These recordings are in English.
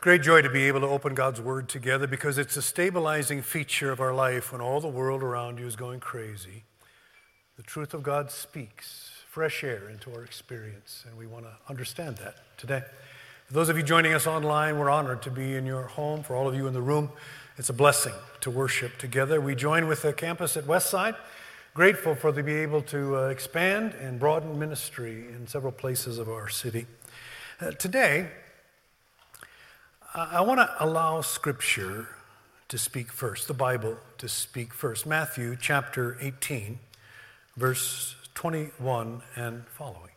great joy to be able to open God's Word together because it's a stabilizing feature of our life when all the world around you is going crazy. The truth of God speaks fresh air into our experience, and we want to understand that today. For those of you joining us online, we're honored to be in your home. For all of you in the room, it's a blessing to worship together. We join with the campus at Westside, grateful for to be able to expand and broaden ministry in several places of our city. Today, I want to allow Scripture to speak first, the Bible to speak first. Matthew chapter 18, verse 21 and following.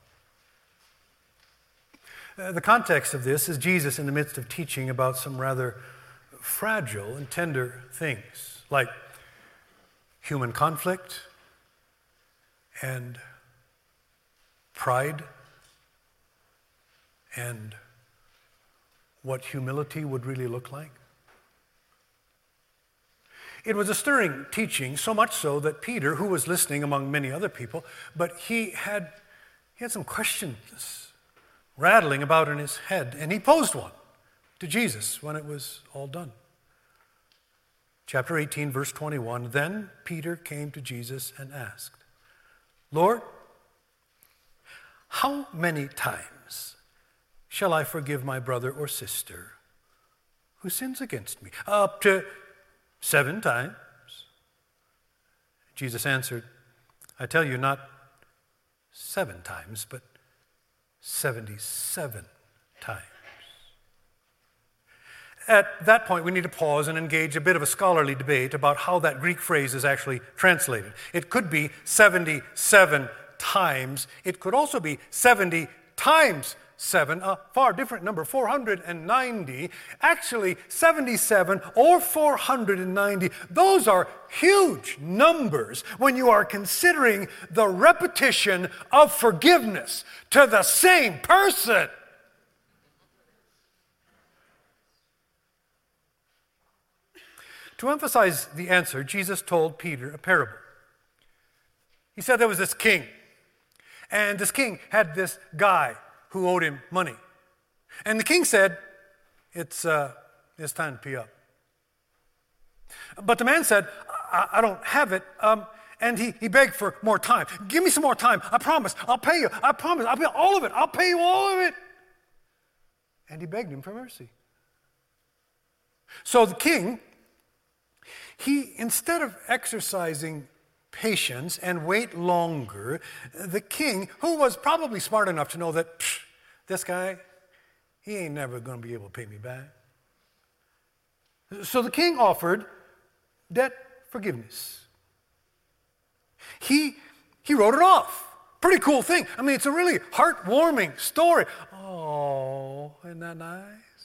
The context of this is Jesus in the midst of teaching about some rather fragile and tender things, like human conflict and pride and what humility would really look like. It was a stirring teaching, so much so that Peter, who was listening among many other people, but he had some questions rattling about in his head, and he posed one to Jesus when it was all done. Chapter 18, verse 21, then Peter came to Jesus and asked, Lord, how many times shall I forgive my brother or sister who sins against me? Up to 7 times. Jesus answered, I tell you, not 7 times, but 77 times. At that point, we need to pause and engage a bit of a scholarly debate about how that Greek phrase is actually translated. It could be 77 times. It could also be 70 times 7, a far different number, 490. Actually, 77 or 490, those are huge numbers when you are considering the repetition of forgiveness to the same person. To emphasize the answer, Jesus told Peter a parable. He said there was this king, and this king had this guy who owed him money. And the king said, it's time to pay up. But the man said, I don't have it. And he begged for more time. Give me some more time. I promise. I'll pay you. I promise. I'll pay all of it. I'll pay you all of it. And he begged him for mercy. So the king, instead of exercising patience and wait longer, the king, who was probably smart enough to know that this guy, he ain't never going to be able to pay me back. So the king offered debt forgiveness. He wrote it off. Pretty cool thing. I mean, it's a really heartwarming story. Oh, isn't that nice?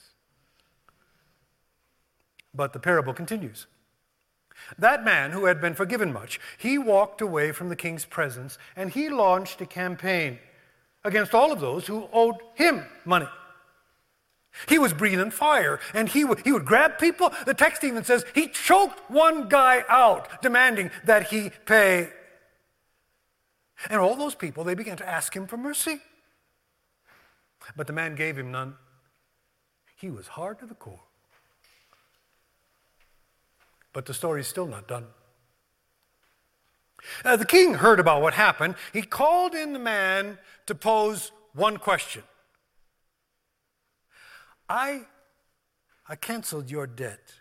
But the parable continues. That man who had been forgiven much, he walked away from the king's presence and he launched a campaign against all of those who owed him money. He was breathing fire and he would grab people. The text even says he choked one guy out, demanding that he pay. And all those people, they began to ask him for mercy. But the man gave him none. He was hard to the core. But the story's still not done. The king heard about what happened. He called in the man to pose one question. I canceled your debt.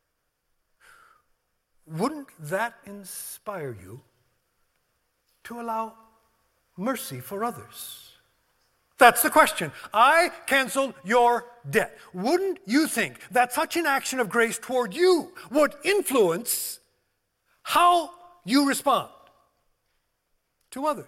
Wouldn't that inspire you to allow mercy for others? That's the question. I canceled your debt. Wouldn't you think that such an action of grace toward you would influence how you respond to others?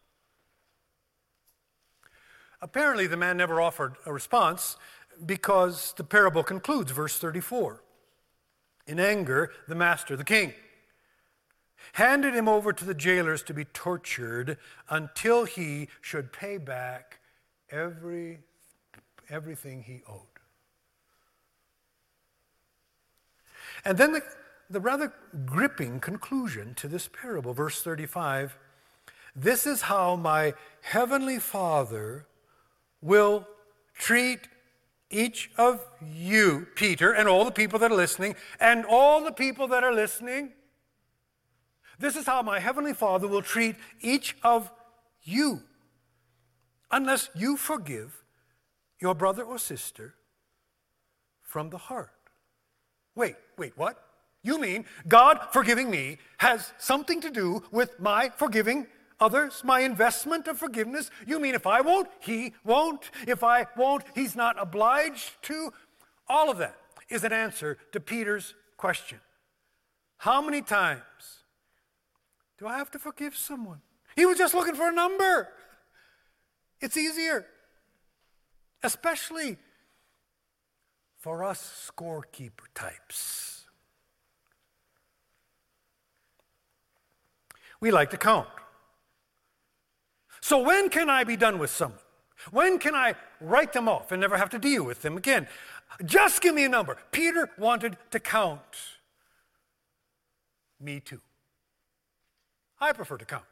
Apparently, the man never offered a response because the parable concludes, verse 34. In anger, the master, the king, handed him over to the jailers to be tortured until he should pay back everything he owed. And then the rather gripping conclusion to this parable, verse 35, this is how my heavenly Father will treat each of you, Peter, and all the people that are listening, and all the people that are listening, this is how my heavenly Father will treat each of you unless you forgive your brother or sister from the heart. Wait, what? You mean God forgiving me has something to do with my forgiving others, my investment of forgiveness? You mean if I won't, he won't? If I won't, he's not obliged to? All of that is an answer to Peter's question. How many times do I have to forgive someone? He was just looking for a number. It's easier, especially for us scorekeeper types. We like to count. So when can I be done with someone? When can I write them off and never have to deal with them again? Just give me a number. Peter wanted to count. Me too. I prefer to count.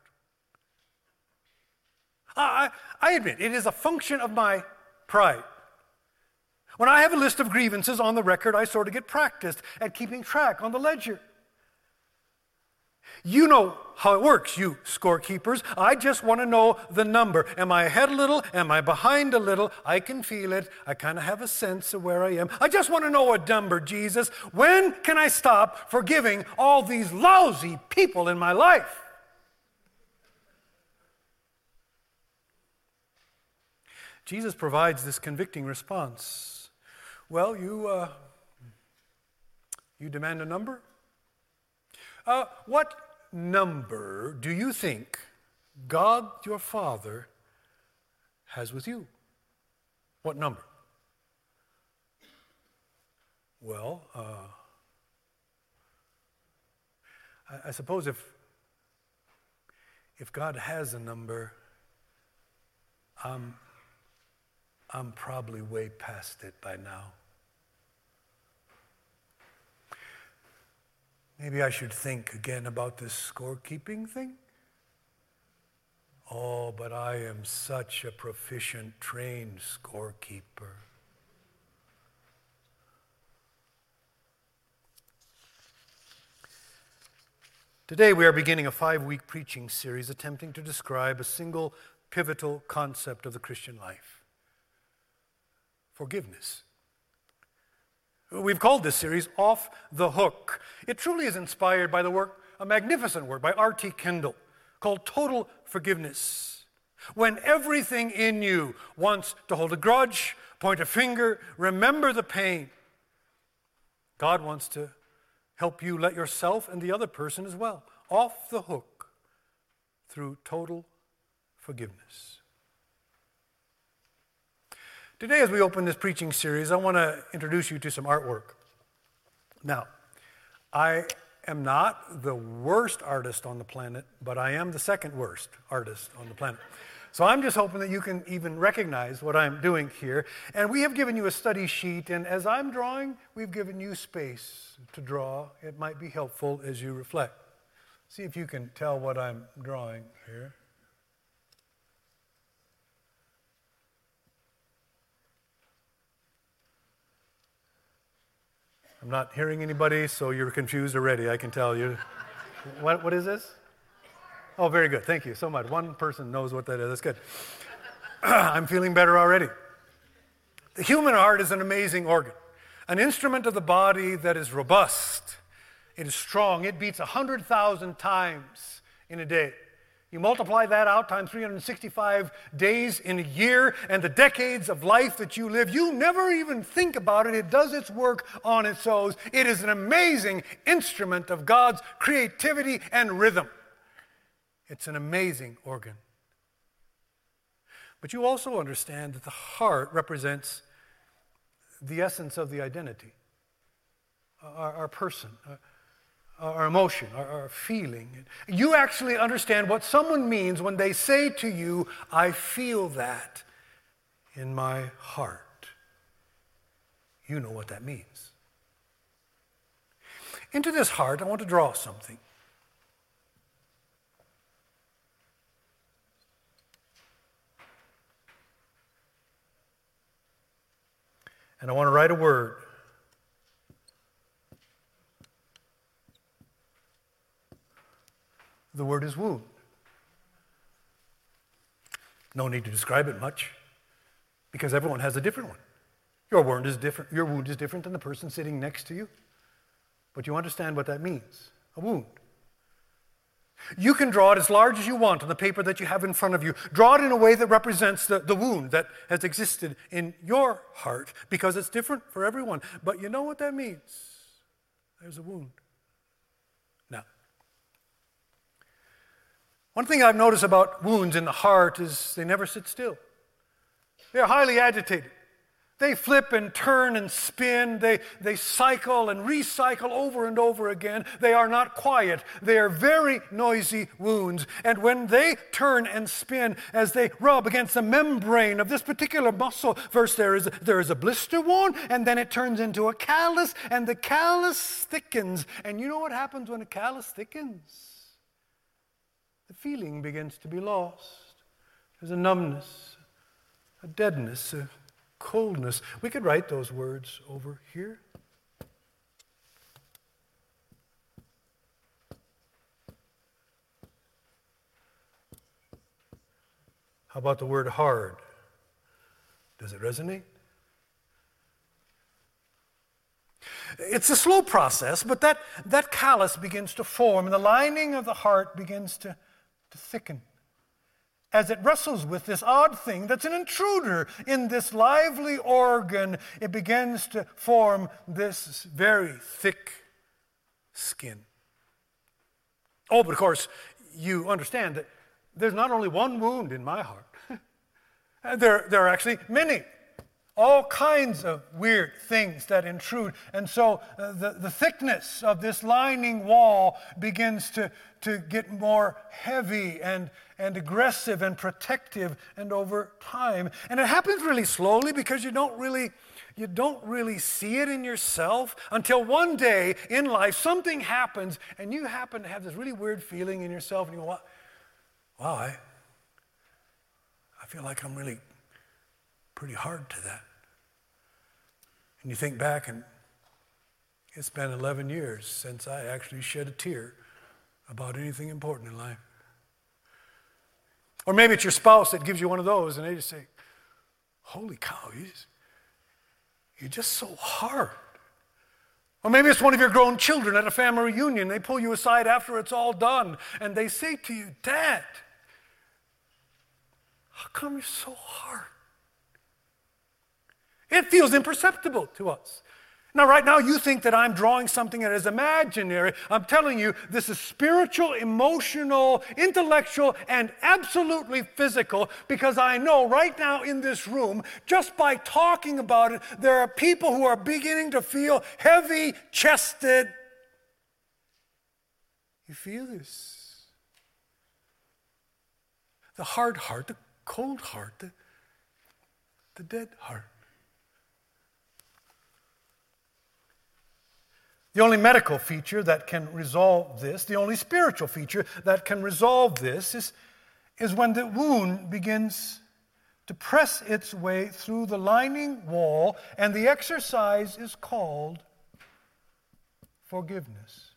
I admit, it is a function of my pride. When I have a list of grievances on the record, I sort of get practiced at keeping track on the ledger. You know how it works, you scorekeepers. I just want to know the number. Am I ahead a little? Am I behind a little? I can feel it. I kind of have a sense of where I am. I just want to know a number, Jesus. When can I stop forgiving all these lousy people in my life? Jesus provides this convicting response. Well, you demand a number? What number do you think God, your Father, has with you? What number? Well, I suppose if God has a number, I'm probably way past it by now. Maybe I should think again about this scorekeeping thing. Oh, but I am such a proficient, trained scorekeeper. Today we are beginning a 5-week preaching series attempting to describe a single pivotal concept of the Christian life: forgiveness. We've called this series Off the Hook. It truly is inspired by a magnificent work by R.T. Kendall called Total Forgiveness. When everything in you wants to hold a grudge, point a finger, remember the pain, God wants to help you let yourself and the other person as well off the hook through total forgiveness. Today, as we open this preaching series, I want to introduce you to some artwork. Now, I am not the worst artist on the planet, but I am the second worst artist on the planet. So I'm just hoping that you can even recognize what I'm doing here. And we have given you a study sheet, and as I'm drawing, we've given you space to draw. It might be helpful as you reflect. See if you can tell what I'm drawing here. I'm not hearing anybody, so you're confused already, I can tell you. What is this? Oh, very good. Thank you so much. One person knows what that is. That's good. I'm feeling better already. The human heart is an amazing organ, an instrument of the body that is robust. It is strong. It beats 100,000 times in a day. You multiply that out times 365 days in a year and the decades of life that you live, you never even think about it. It does its work on its own. It is an amazing instrument of God's creativity and rhythm. It's an amazing organ. But you also understand that the heart represents the essence of the identity, our person, our emotion, our feeling. You actually understand what someone means when they say to you, I feel that in my heart. You know what that means. Into this heart, I want to draw something. And I want to write a word. The word is wound. No need to describe it much, because everyone has a different one. Your wound is different. Your wound is different than the person sitting next to you. But you understand what that means, a wound. You can draw it as large as you want on the paper that you have in front of you. Draw it in a way that represents the wound that has existed in your heart, because it's different for everyone. But you know what that means? There's a wound. Now, one thing I've noticed about wounds in the heart is they never sit still. They're highly agitated. They flip and turn and spin. They cycle and recycle over and over again. They are not quiet. They are very noisy wounds. And when they turn and spin, as they rub against the membrane of this particular muscle, first there is a blister wound, and then it turns into a callus, and the callus thickens. And you know what happens when a callus thickens? The feeling begins to be lost. There's a numbness, a deadness, a coldness. We could write those words over here. How about the word hard? Does it resonate? It's a slow process, but that callus begins to form, and the lining of the heart begins to thicken as it wrestles with this odd thing that's an intruder in this lively organ. It begins to form this very thick skin. Oh, but of course, you understand that there's not only one wound in my heart. There are actually many. All kinds of weird things that intrude. And so the thickness of this lining wall begins to get more heavy and aggressive and protective, and over time. And it happens really slowly, because you don't really see it in yourself until one day in life something happens and you happen to have this really weird feeling in yourself, and you go, wow, I feel like I'm really pretty hard to that. And you think back, and it's been 11 years since I actually shed a tear about anything important in life. Or maybe it's your spouse that gives you one of those, and they just say, holy cow, you're just so hard. Or maybe it's one of your grown children at a family reunion. They pull you aside after it's all done, and they say to you, Dad, how come you're so hard? It feels imperceptible to us. Now, right now, you think that I'm drawing something that is imaginary. I'm telling you, this is spiritual, emotional, intellectual, and absolutely physical, because I know right now in this room, just by talking about it, there are people who are beginning to feel heavy-chested. You feel this? The hard heart, the cold heart, the dead heart. The only medical feature that can resolve this, the only spiritual feature that can resolve this is when the wound begins to press its way through the lining wall, and the exercise is called forgiveness.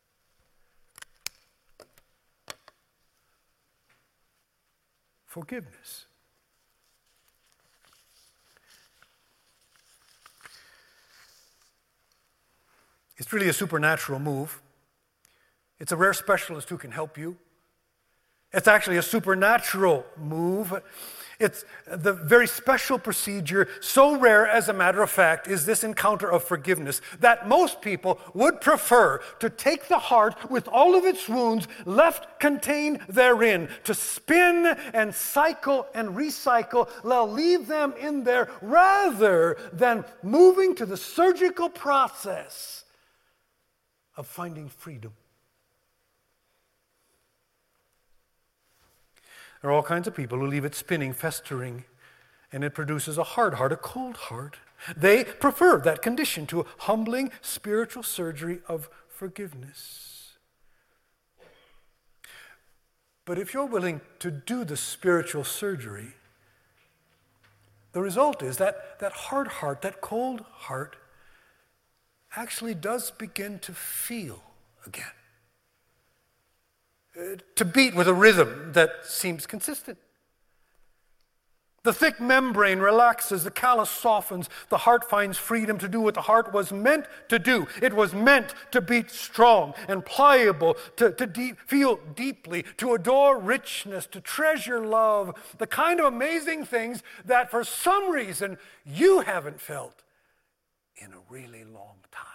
Forgiveness. It's really a supernatural move. It's a rare specialist who can help you. It's actually a supernatural move. It's the very special procedure, so rare, as a matter of fact, is this encounter of forgiveness, that most people would prefer to take the heart with all of its wounds left contained therein, to spin and cycle and recycle, they'll leave them in there, rather than moving to the surgical process of finding freedom. There are all kinds of people who leave it spinning, festering, and it produces a hard heart, a cold heart. They prefer that condition to a humbling spiritual surgery of forgiveness. But if you're willing to do the spiritual surgery, the result is that hard heart, that cold heart, actually does begin to feel again, to beat with a rhythm that seems consistent. The thick membrane relaxes, the callus softens, the heart finds freedom to do what the heart was meant to do. It was meant to beat strong and pliable, to feel deeply, to adore richness, to treasure love, the kind of amazing things that for some reason you haven't felt in a really long time.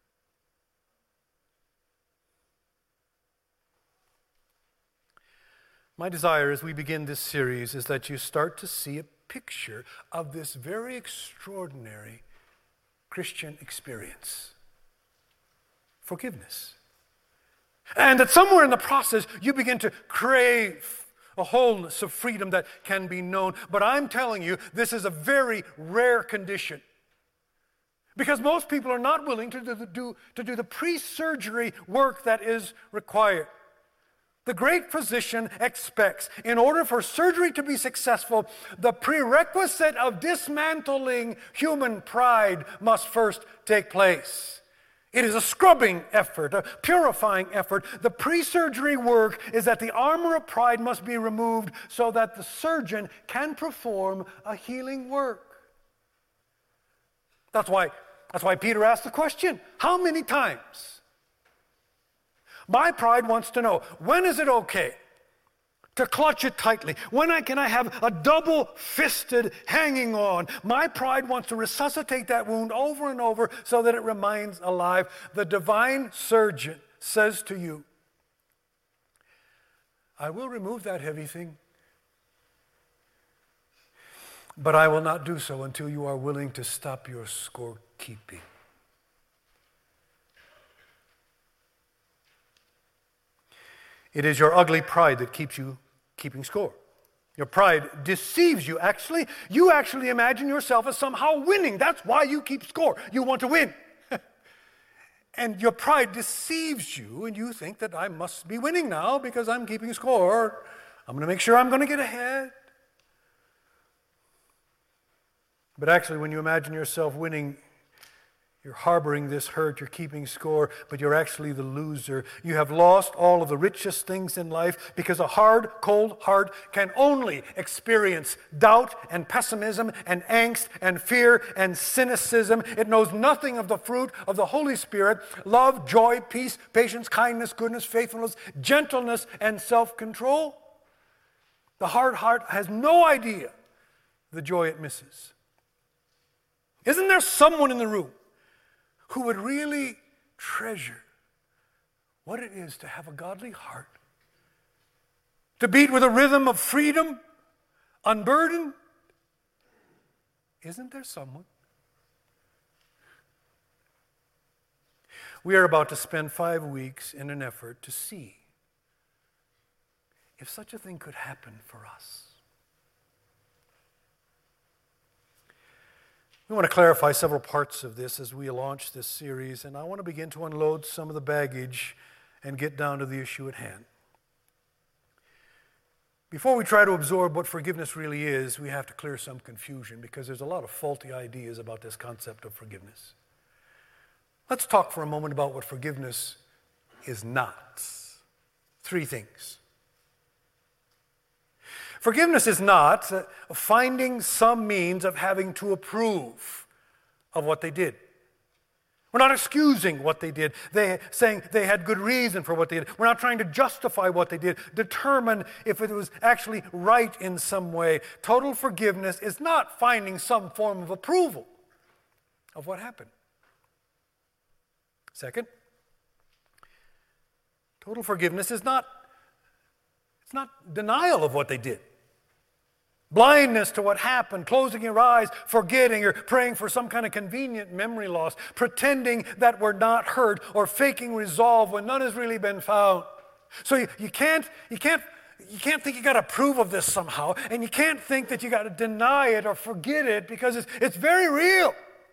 My desire as we begin this series is that you start to see a picture of this very extraordinary Christian experience. Forgiveness. And that somewhere in the process you begin to crave a wholeness of freedom that can be known. But I'm telling you, this is a very rare condition. Because most people are not willing to do the pre-surgery work that is required. The great physician expects, in order for surgery to be successful, the prerequisite of dismantling human pride must first take place. It is a scrubbing effort, a purifying effort. The pre-surgery work is that the armor of pride must be removed so that the surgeon can perform a healing work. That's why Peter asked the question, how many times? My pride wants to know, when is it okay to clutch it tightly? When can I have a double-fisted hanging on? My pride wants to resuscitate that wound over and over so that it remains alive. The divine surgeon says to you, I will remove that heavy thing, but I will not do so until you are willing to stop your scorekeeping. It is your ugly pride that keeps you keeping score. Your pride deceives you, actually. You actually imagine yourself as somehow winning. That's why you keep score. You want to win. And your pride deceives you, and you think that I must be winning now because I'm keeping score. I'm going to make sure I'm going to get ahead. But actually, when you imagine yourself winning, you're harboring this hurt, you're keeping score, but you're actually the loser. You have lost all of the richest things in life because a hard, cold heart can only experience doubt and pessimism and angst and fear and cynicism. It knows nothing of the fruit of the Holy Spirit, love, joy, peace, patience, kindness, goodness, faithfulness, gentleness, and self-control. The hard heart has no idea the joy it misses. Isn't there someone in the room who would really treasure what it is to have a godly heart, to beat with a rhythm of freedom, unburdened? Isn't there someone? We are about to spend 5 weeks in an effort to see if such a thing could happen for us. We want to clarify several parts of this as we launch this series, and I want to begin to unload some of the baggage and get down to the issue at hand. Before we try to absorb what forgiveness really is, we have to clear some confusion because there's a lot of faulty ideas about this concept of forgiveness. Let's talk for a moment about what forgiveness is not. 3 things. Forgiveness is not finding some means of having to approve of what they did. We're not excusing what they did, saying they had good reason for what they did. We're not trying to justify what they did, determine if it was actually right in some way. Total forgiveness is not finding some form of approval of what happened. Second, total forgiveness is not denial of what they did. Blindness to what happened, closing your eyes, forgetting, or praying for some kind of convenient memory loss, pretending that we're not hurt, or faking resolve when none has really been found. So you can't think you got to approve of this somehow, and you can't think that you got to deny it or forget it because it's very real.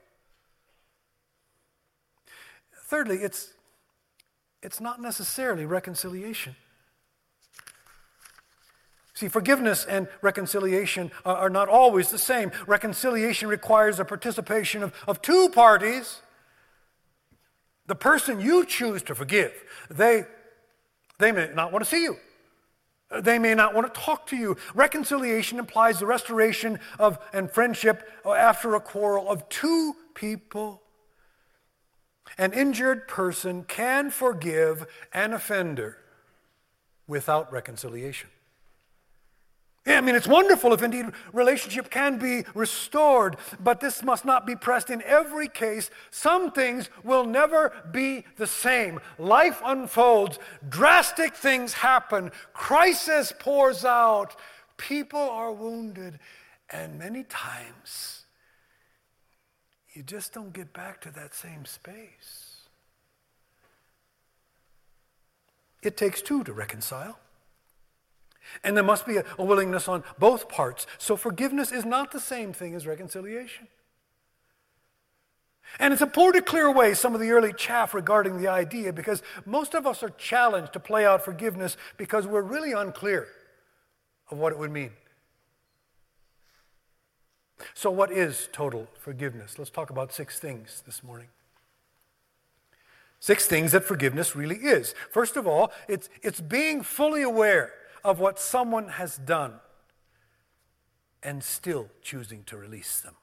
Thirdly, it's not necessarily reconciliation. See, forgiveness and reconciliation are not always the same. Reconciliation requires a participation of two parties. The person you choose to forgive, they may not want to see you. They may not want to talk to you. Reconciliation implies the restoration of and friendship after a quarrel of two people. An injured person can forgive an offender without reconciliation. Yeah, I mean, it's wonderful if indeed relationship can be restored, but this must not be pressed in every case. Some things will never be the same. Life unfolds, drastic things happen, crisis pours out, people are wounded, and many times you just don't get back to that same space. It takes two to reconcile. And there must be a willingness on both parts. So forgiveness is not the same thing as reconciliation. And it's important to clear away some of the early chaff regarding the idea, because most of us are challenged to play out forgiveness because we're really unclear of what it would mean. So what is total forgiveness? Let's talk about 6 things this morning. 6 things that forgiveness really is. First of all, it's being fully aware of what someone has done and still choosing to release them.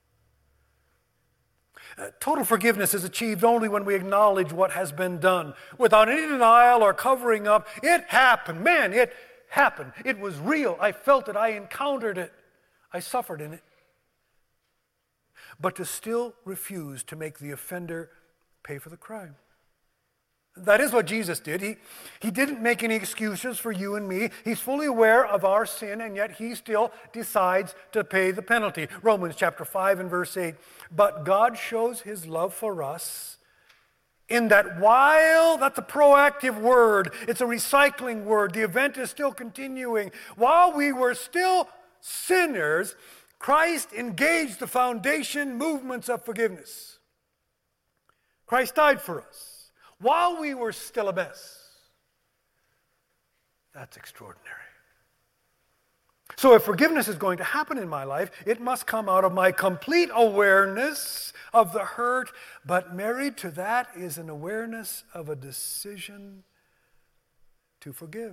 Total forgiveness is achieved only when we acknowledge what has been done without any denial or covering up. It happened. Man, it happened. It was real. I felt it. I encountered it. I suffered in it. But to still refuse to make the offender pay for the crime. That is what Jesus did. He didn't make any excuses for you and me. He's fully aware of our sin, and yet he still decides to pay the penalty. Romans chapter 5 and verse 8. But God shows his love for us in that while, that's a proactive word, it's a recycling word, the event is still continuing. While we were still sinners, Christ engaged the foundation movements of forgiveness. Christ died for us while we were still a mess. That's extraordinary. So if forgiveness is going to happen in my life, it must come out of my complete awareness of the hurt, but married to that is an awareness of a decision to forgive.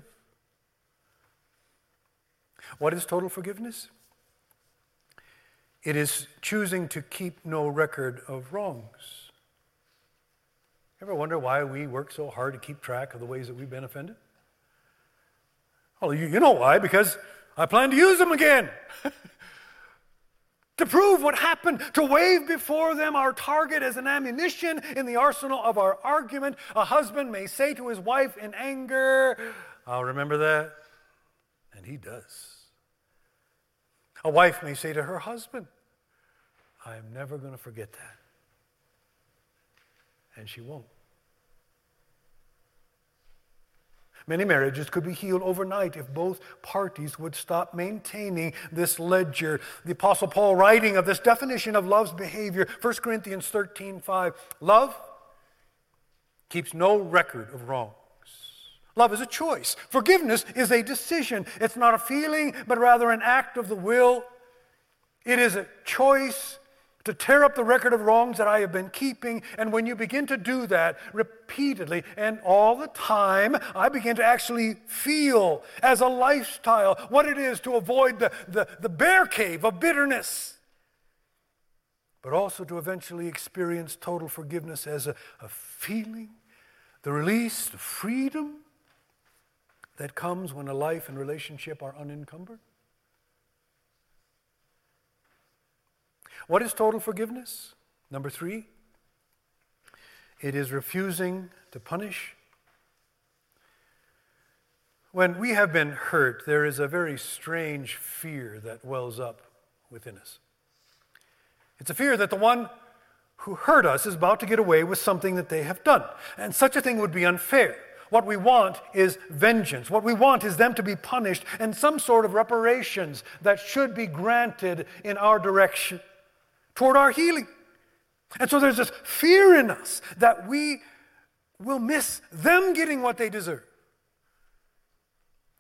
What is total forgiveness? It is choosing to keep no record of wrongs. Ever wonder why we work so hard to keep track of the ways that we've been offended? Well, you know why, because I plan to use them again. To prove what happened, to wave before them our target as an ammunition in the arsenal of our argument. A husband may say to his wife in anger, I'll remember that. And he does. A wife may say to her husband, I am never going to forget that. And she won't. Many marriages could be healed overnight if both parties would stop maintaining this ledger. The Apostle Paul, writing of this definition of love's behavior, 1 Corinthians 13:5, love keeps no record of wrongs. Love is a choice. Forgiveness is a decision. It's not a feeling, but rather an act of the will. It is a choice to tear up the record of wrongs that I have been keeping. And when you begin to do that repeatedly and all the time, I begin to actually feel as a lifestyle what it is to avoid the bear cave of bitterness, but also to eventually experience total forgiveness as a feeling, the release, the freedom that comes when a life and relationship are unencumbered. What is total forgiveness? Number 3, it is refusing to punish. When we have been hurt, there is a very strange fear that wells up within us. It's a fear that the one who hurt us is about to get away with something that they have done. And such a thing would be unfair. What we want is vengeance. What we want is them to be punished and some sort of reparations that should be granted in our direction, toward our healing. And so there's this fear in us that we will miss them getting what they deserve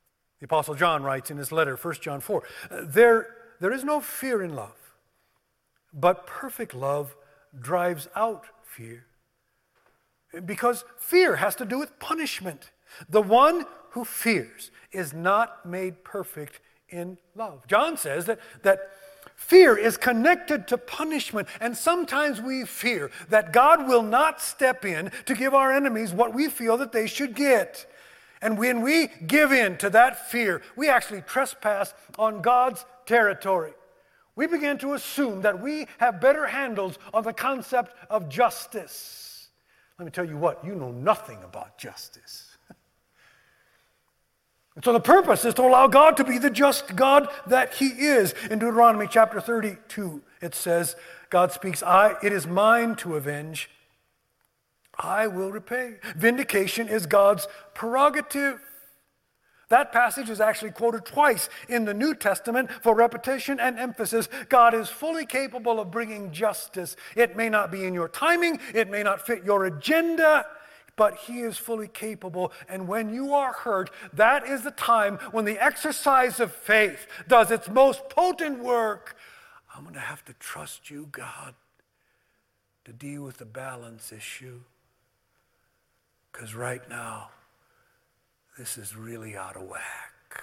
The Apostle John writes in his letter, 1 John 4, there is no fear in love, but perfect love drives out fear. Because fear has to do with punishment. The one who fears is not made perfect in love. John says that fear is connected to punishment, and sometimes we fear that God will not step in to give our enemies what we feel that they should get. And when we give in to that fear, we actually trespass on God's territory. We begin to assume that we have better handles on the concept of justice. Let me tell you what, you know nothing about justice. And so the purpose is to allow God to be the just God that He is. In Deuteronomy chapter 32, it says, God speaks, it is mine to avenge. I will repay. Vindication is God's prerogative. That passage is actually quoted twice in the New Testament for repetition and emphasis. God is fully capable of bringing justice. It may not be in your timing, it may not fit your agenda, but He is fully capable. And when you are hurt, that is the time when the exercise of faith does its most potent work. I'm going to have to trust you, God, to deal with the balance issue. Because right now, this is really out of whack.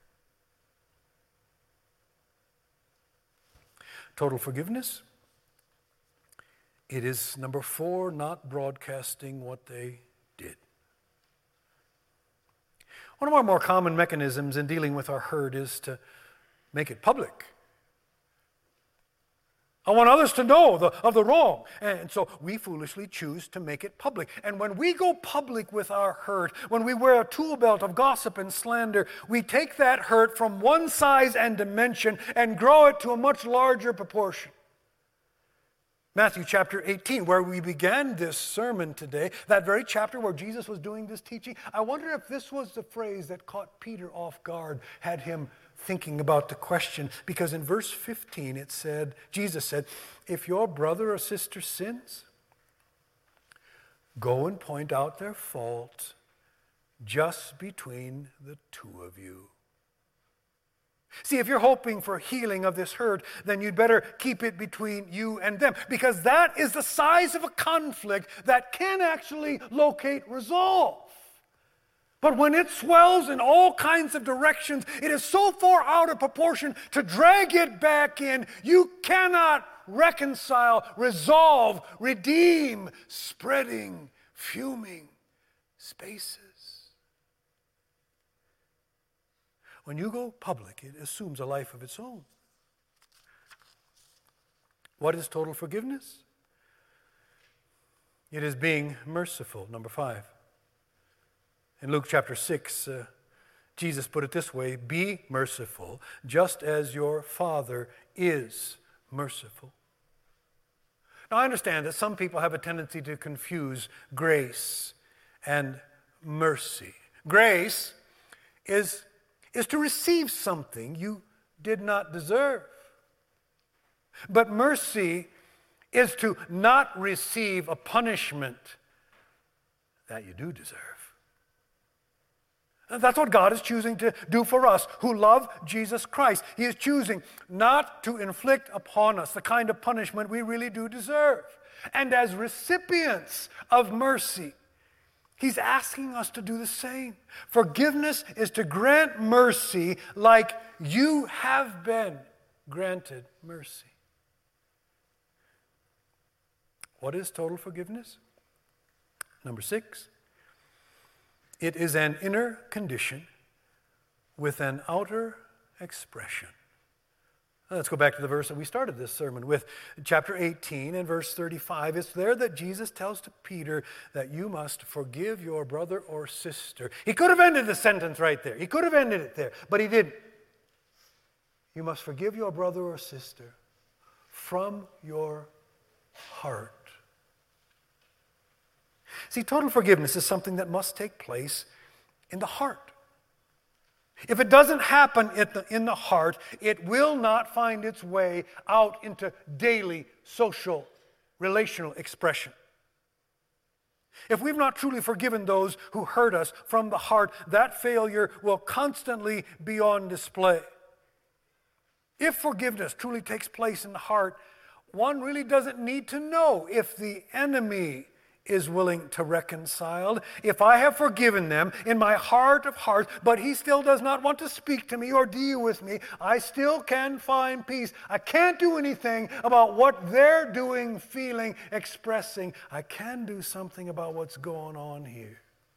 Total forgiveness. It is, number 4, not broadcasting what they did. One of our more common mechanisms in dealing with our hurt is to make it public. I want others to know of the wrong. And so we foolishly choose to make it public. And when we go public with our hurt, when we wear a tool belt of gossip and slander, we take that hurt from one size and dimension and grow it to a much larger proportion. Matthew chapter 18, where we began this sermon today, that very chapter where Jesus was doing this teaching, I wonder if this was the phrase that caught Peter off guard, had him thinking about the question, because in verse 15 it said, Jesus said, if your brother or sister sins, go and point out their fault just between the two of you. See, if you're hoping for healing of this hurt, then you'd better keep it between you and them, because that is the size of a conflict that can actually locate resolve. But when it swells in all kinds of directions, it is so far out of proportion to drag it back in. You cannot reconcile, resolve, redeem, spreading, fuming spaces. When you go public, it assumes a life of its own. What is total forgiveness? It is being merciful, number 5. In Luke chapter 6, Jesus put it this way, be merciful, just as your Father is merciful. Now, I understand that some people have a tendency to confuse grace and mercy. Grace is to receive something you did not deserve. But mercy is to not receive a punishment that you do deserve. And that's what God is choosing to do for us who love Jesus Christ. He is choosing not to inflict upon us the kind of punishment we really do deserve. And as recipients of mercy, He's asking us to do the same. Forgiveness is to grant mercy like you have been granted mercy. What is total forgiveness? Number 6, it is an inner condition with an outer expression. Let's go back to the verse that we started this sermon with, chapter 18 and verse 35. It's there that Jesus tells to Peter that you must forgive your brother or sister. He could have ended the sentence right there. He could have ended it there, but he didn't. You must forgive your brother or sister from your heart. See, total forgiveness is something that must take place in the heart. If it doesn't happen in the heart, it will not find its way out into daily social, relational expression. If we've not truly forgiven those who hurt us from the heart, that failure will constantly be on display. If forgiveness truly takes place in the heart, one really doesn't need to know if the enemy is willing to reconcile. If I have forgiven them in my heart of hearts, but he still does not want to speak to me or deal with me, I still can find peace. I can't do anything about what they're doing, feeling, expressing. I can do something about what's going on here.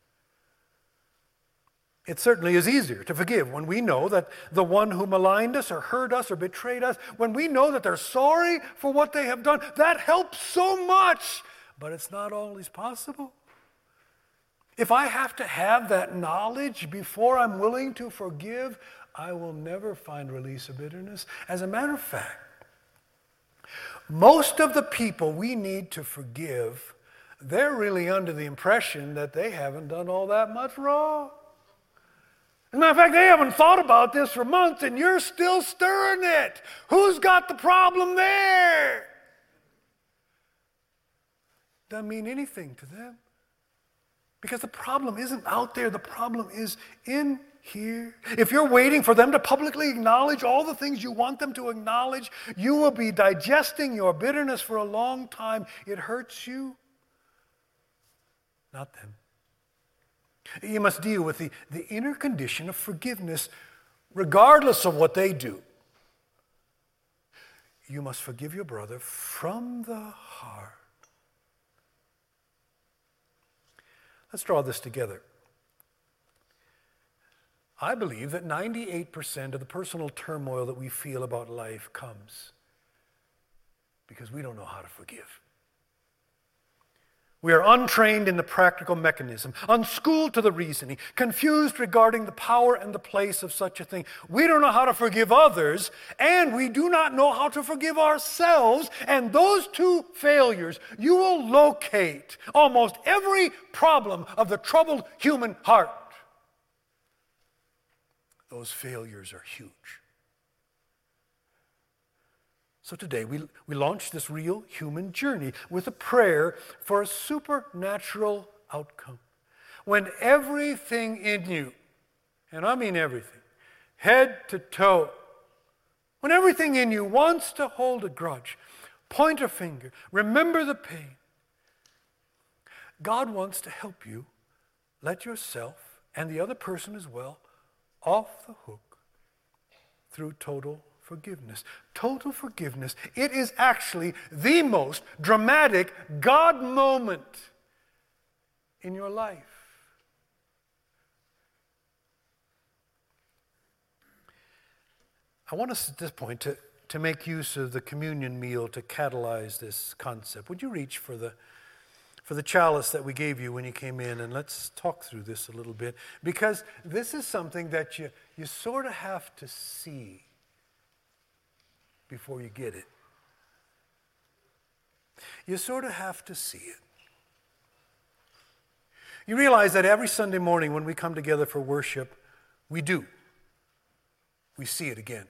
It certainly is easier to forgive when we know that the one who maligned us or hurt us or betrayed us, when we know that they're sorry for what they have done. That helps so much. But it's not always possible. If I have to have that knowledge before I'm willing to forgive, I will never find release of bitterness. As a matter of fact, most of the people we need to forgive, they're really under the impression that they haven't done all that much wrong. As a matter of fact, they haven't thought about this for months and you're still stirring it. Who's got the problem there? Doesn't mean anything to them. Because the problem isn't out there, the problem is in here. If you're waiting for them to publicly acknowledge all the things you want them to acknowledge, you will be digesting your bitterness for a long time. It hurts you, not them. You must deal with the inner condition of forgiveness regardless of what they do. You must forgive your brother from the heart. Let's draw this together. I believe that 98% of the personal turmoil that we feel about life comes because we don't know how to forgive. We are untrained in the practical mechanism, unschooled to the reasoning, confused regarding the power and the place of such a thing. We don't know how to forgive others, and we do not know how to forgive ourselves. And those two failures, you will locate almost every problem of the troubled human heart. Those failures are huge. So today we launch this real human journey with a prayer for a supernatural outcome. When everything in you, and I mean everything, head to toe, when everything in you wants to hold a grudge, point a finger, remember the pain, God wants to help you let yourself and the other person as well off the hook through total forgiveness. Total forgiveness. It is actually the most dramatic God moment in your life. I want us at this point to make use of the communion meal to catalyze this concept. Would you reach for the chalice that we gave you when you came in, and let's talk through this a little bit, because this is something that you sort of have to see before you get it. You sort of have to see it. You realize that every Sunday morning when we come together for worship, we see it again.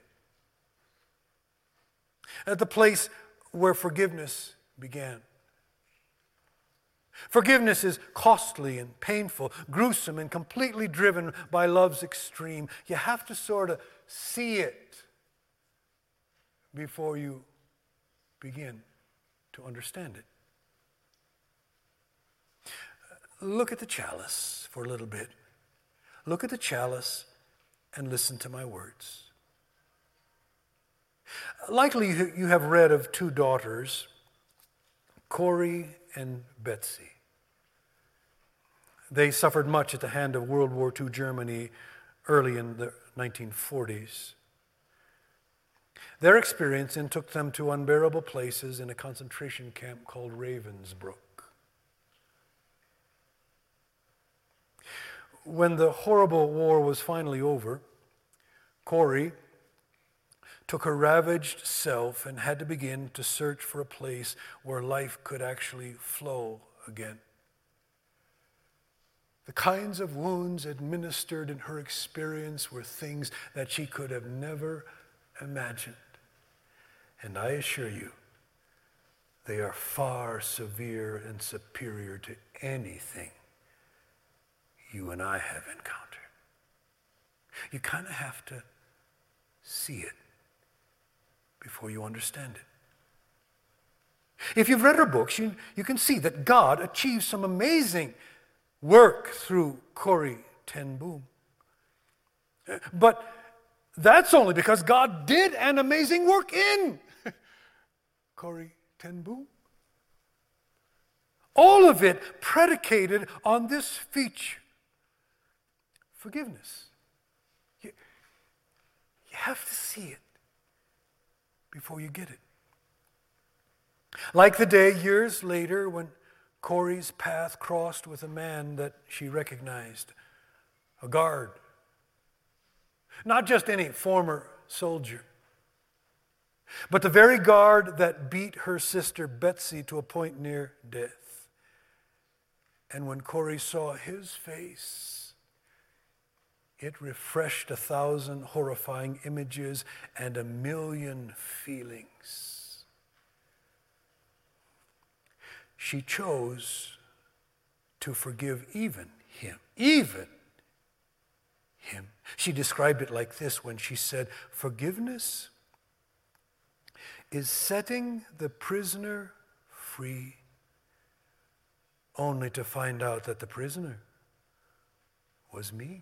At the place where forgiveness began. Forgiveness is costly and painful, gruesome and completely driven by love's extreme. You have to sort of see it before you begin to understand it. Look at the chalice for a little bit. Look at the chalice and listen to my words. Likely you have read of two daughters, Corrie and Betsy. They suffered much at the hand of World War II Germany early in the 1940s. Their experience then took them to unbearable places in a concentration camp called Ravensbrück. When the horrible war was finally over, Corrie took her ravaged self and had to begin to search for a place where life could actually flow again. The kinds of wounds administered in her experience were things that she could have never imagined. And I assure you, they are far severe and superior to anything you and I have encountered. You kind of have to see it before you understand it. If you've read her books, you can see that God achieved some amazing work through Corrie ten Boom. But that's only because God did an amazing work in Corrie ten Boom. All of it predicated on this feature: forgiveness. You have to see it before you get it. Like the day years later when Corrie's path crossed with a man that she recognized, a guard. Not just any former soldier, but the very guard that beat her sister Betsy to a point near death. And when Corrie saw his face, it refreshed 1,000 horrifying images and 1,000,000 feelings. She chose to forgive even him. She described it like this when she said, "Forgiveness is setting the prisoner free, only to find out that the prisoner was me."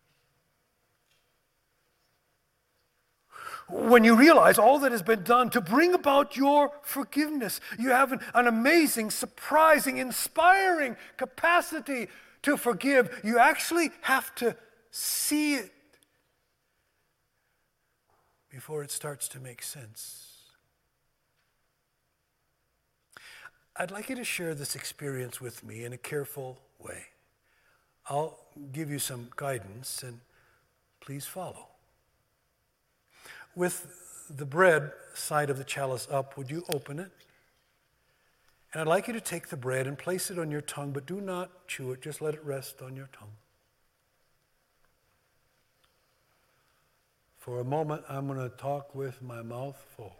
When you realize all that has been done to bring about your forgiveness, you have an amazing, surprising, inspiring capacity to forgive. You actually have to see it before it starts to make sense. I'd like you to share this experience with me in a careful way. I'll give you some guidance, and please follow. With the bread side of the chalice up, would you open it? And I'd like you to take the bread and place it on your tongue, but do not chew it. Just let it rest on your tongue. For a moment, I'm going to talk with my mouth full.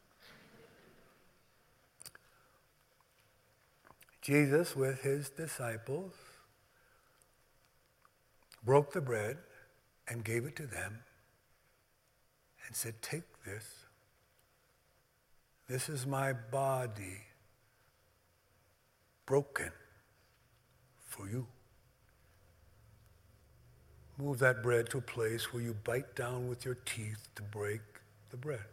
Jesus, with his disciples, broke the bread and gave it to them and said, "Take this. This is my body broken for you." Move that bread to a place where you bite down with your teeth to break the bread.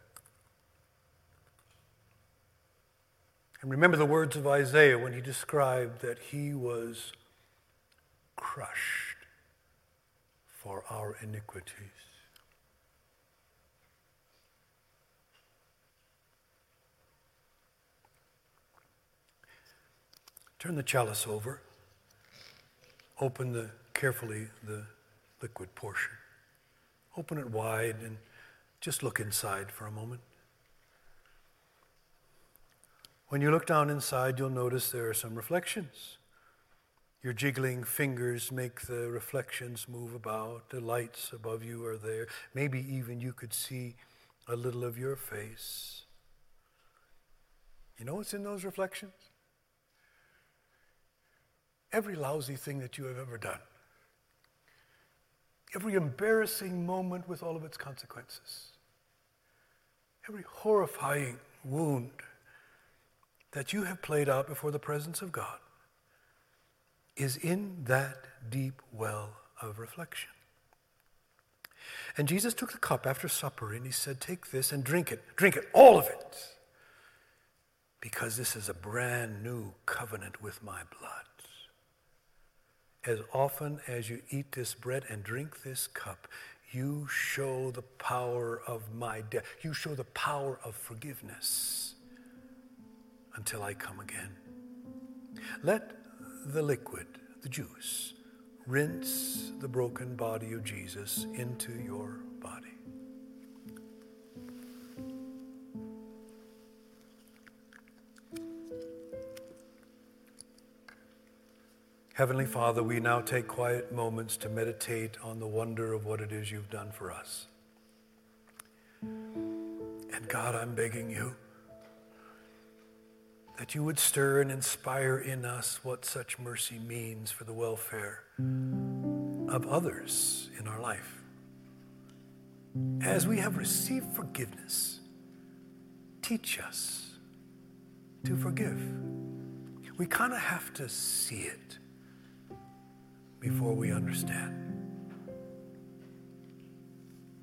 And remember the words of Isaiah when he described that he was crushed for our iniquities. Turn the chalice over. Open carefully the liquid portion. Open it wide and just look inside for a moment. When you look down inside, you'll notice there are some reflections. Your jiggling fingers make the reflections move about. The lights above you are there. Maybe even you could see a little of your face. You know what's in those reflections? Every lousy thing that you have ever done. Every embarrassing moment with all of its consequences. Every horrifying wound that you have played out before the presence of God is in that deep well of reflection. And Jesus took the cup after supper and he said, "Take this and drink it, all of it, because this is a brand new covenant with my blood. As often as you eat this bread and drink this cup, you show the power of my death. You show the power of forgiveness until I come again." Let the liquid, the juice, rinse the broken body of Jesus into your body. Heavenly Father, we now take quiet moments to meditate on the wonder of what it is you've done for us. And God, I'm begging you, that you would stir and inspire in us what such mercy means for the welfare of others in our life. As we have received forgiveness, teach us to forgive. We kind of have to see it before we understand.